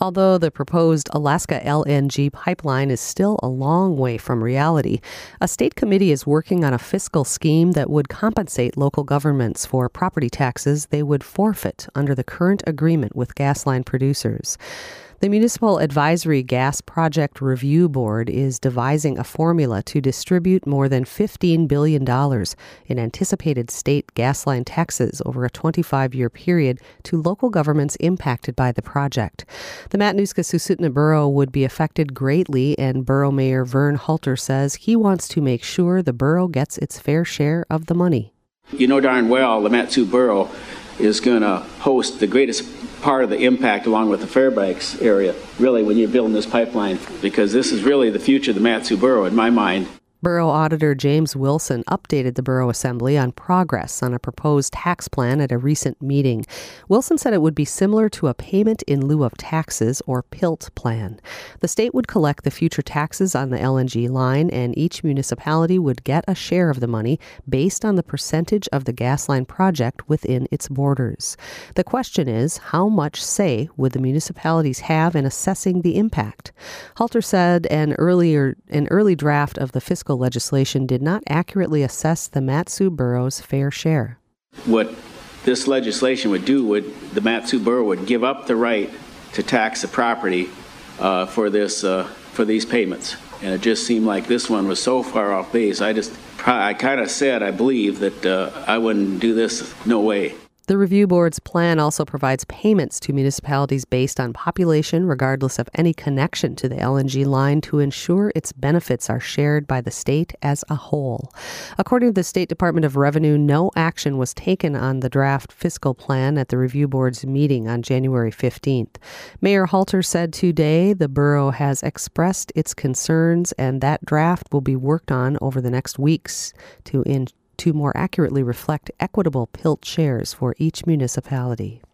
Although the proposed Alaska LNG pipeline is still a long way from reality, a state committee is working on a fiscal scheme that would compensate local governments for property taxes they would forfeit under the current agreement with gas line producers. The Municipal Advisory Gas Project Review Board is devising a formula to distribute more than $15 billion in anticipated state gas line taxes over a 25-year period to local governments impacted by the project. The Matanuska-Susitna Borough would be affected greatly, and Borough Mayor Vern Halter says he wants to make sure the borough gets its fair share of the money. You know darn well the Mat-Su Borough is going to host the greatest part of the impact along with the Fairbanks area, really, when you're building this pipeline, because this is really the future of the Mat-Su Borough in my mind. Borough Auditor James Wilson updated the Borough Assembly on progress on a proposed tax plan at a recent meeting. Wilson said it would be similar to a payment in lieu of taxes, or PILT plan. The state would collect the future taxes on the LNG line, and each municipality would get a share of the money based on the percentage of the gas line project within its borders. The question is, how much say would the municipalities have in assessing the impact? Halter said an early draft of the fiscal legislation did not accurately assess the Mat-Su Borough's fair share. What this legislation would do the Mat-Su Borough would give up the right to tax the property for these payments, and it just seemed like this one was so far off base. I kind of said I believe that I wouldn't do this. No way. The review board's plan also provides payments to municipalities based on population, regardless of any connection to the LNG line, to ensure its benefits are shared by the state as a whole. According to the State Department of Revenue, no action was taken on the draft fiscal plan at the review board's meeting on January 15th. Mayor Halter said today the borough has expressed its concerns, and that draft will be worked on over the next weeks to more accurately reflect equitable PILT shares for each municipality.